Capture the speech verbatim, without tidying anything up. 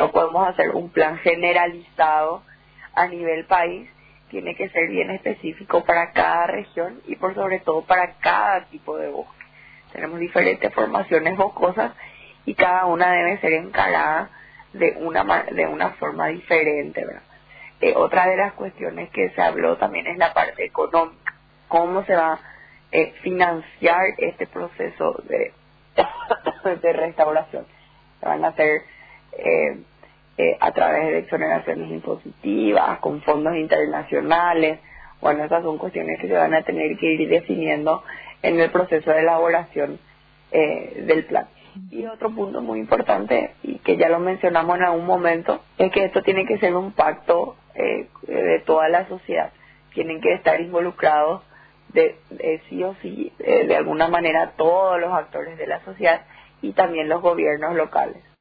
no podemos hacer un plan generalizado a nivel país, tiene que ser bien específico para cada región y por sobre todo para cada tipo de bosque. Tenemos diferentes formaciones boscosas y cada una debe ser encarada de una ma- de una forma diferente, ¿verdad? Eh, otra de las cuestiones que se habló también es la parte económica. ¿Cómo se va a eh, financiar este proceso de, de restauración? Se van a hacer eh, eh, a través de exoneraciones impositivas, con fondos internacionales. Bueno, esas son cuestiones que se van a tener que ir definiendo en el proceso de elaboración eh, del plan. Y otro punto muy importante, y que ya lo mencionamos en algún momento, es que esto tiene que ser un pacto eh, de toda la sociedad. Tienen que estar involucrados de, de sí o sí, eh, de alguna manera, todos los actores de la sociedad y también los gobiernos locales.